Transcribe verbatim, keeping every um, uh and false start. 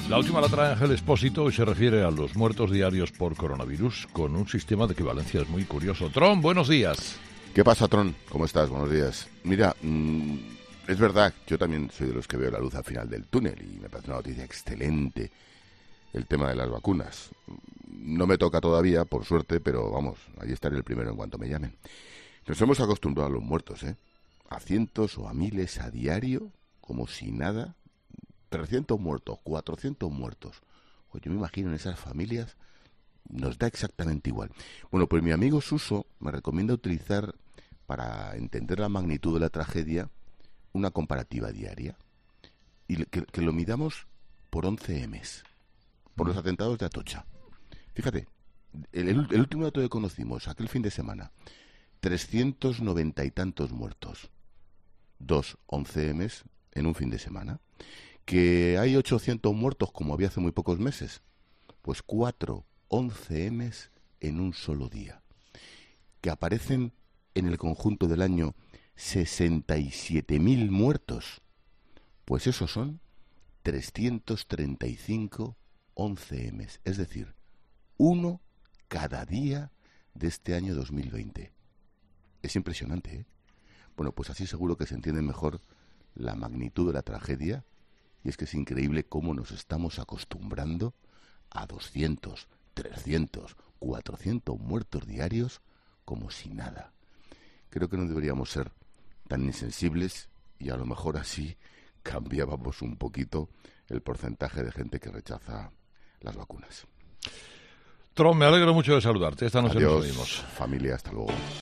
La última la trae Ángel Expósito y se refiere a los muertos diarios por coronavirus con un sistema de equivalencias muy curioso. Tron, buenos días. ¿Qué pasa, Tron? ¿Cómo estás? Buenos días. Mira, mmm, es verdad, yo también soy de los que veo la luz al final del túnel y me parece una noticia excelente el tema de las vacunas. No me toca todavía, por suerte, pero vamos, ahí estaré el primero en cuanto me llamen. Nos hemos acostumbrado a los muertos, ¿eh? A cientos o a miles a diario, como si nada. trescientos muertos, cuatrocientos muertos. Pues yo me imagino en esas familias, nos da exactamente igual. Bueno, pues mi amigo Suso me recomienda utilizar, para entender la magnitud de la tragedia, una comparativa diaria. Y que, que lo midamos por once emes, por los atentados de Atocha. Fíjate, el, el, el último dato que conocimos, aquel fin de semana, trescientos noventa y tantos muertos. Dos once emes en un fin de semana. Que hay ochocientos muertos como había hace muy pocos meses, pues cuatro once emes en un solo día. Que aparecen en el conjunto del año sesenta y siete mil muertos, pues esos son trescientos treinta y cinco once emes, es decir, uno cada día de este año dos mil veinte. Es impresionante, ¿eh? Bueno, pues así seguro que se entiende mejor la magnitud de la tragedia. Y es que es increíble cómo nos estamos acostumbrando a doscientos, trescientos, cuatrocientos muertos diarios como si nada. Creo que no deberíamos ser tan insensibles y a lo mejor así cambiábamos un poquito el porcentaje de gente que rechaza las vacunas. Tron, me alegro mucho de saludarte. Esta noche Adiós, nos oímos. Familia, hasta luego.